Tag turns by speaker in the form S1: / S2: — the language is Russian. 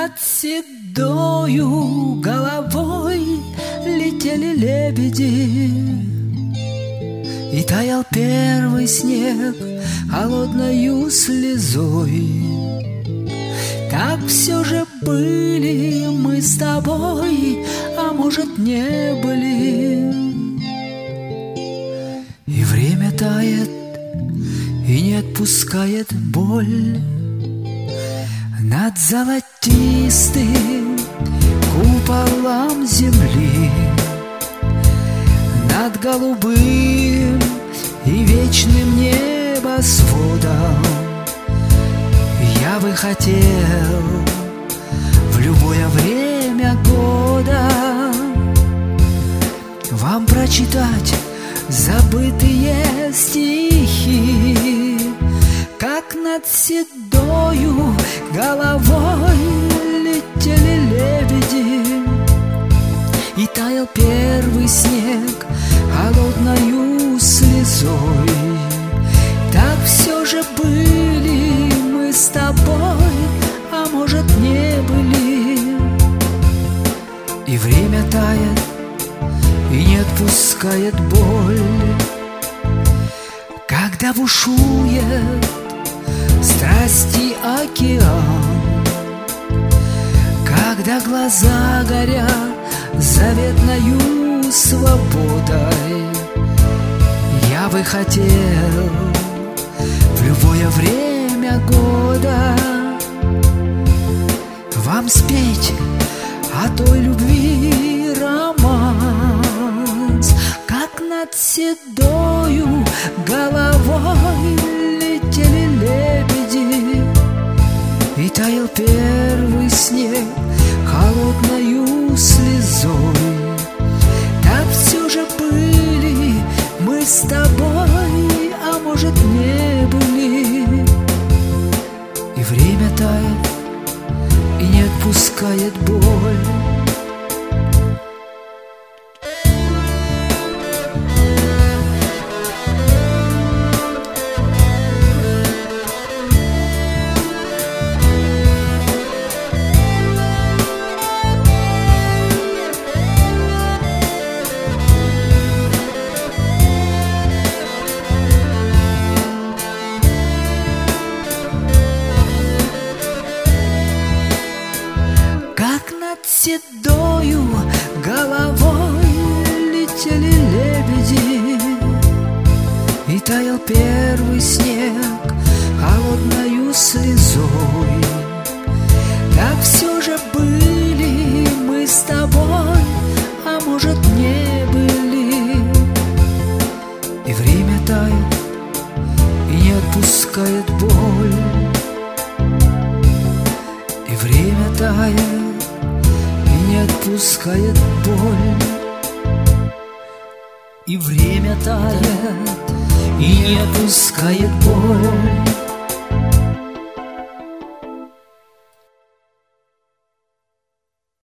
S1: над седою головой летели лебеди, и таял первый снег холодною слезой. Так все же были мы с тобой, а может не были. И время тает, и не отпускает боль над золотистым куполом земли, над голубым и вечным небосводом. Я бы хотел в любое время года вам прочитать забытые стихи, как над седою головой летели лебеди, и таял первый снег холодною слезой. Так все же были мы с тобой, а может не были. И время тает, и не отпускает боль, когда бушует страсти океан, когда глаза горят заветною свободой. Я бы хотел в любое время года вам спеть о той любви романс, как над седою головой летели лебеди, и таял первый снег холодною слезой. Так все же были мы с тобой, а может не были. И время тает, и не отпускает боль. Седою головой летели лебеди, и таял первый снег холодною слезой. Так все же были мы с тобой, а может не были. И время тает, и не отпускает боль. И время тает, не отпускает боль. И время тает, и не отпускает боль.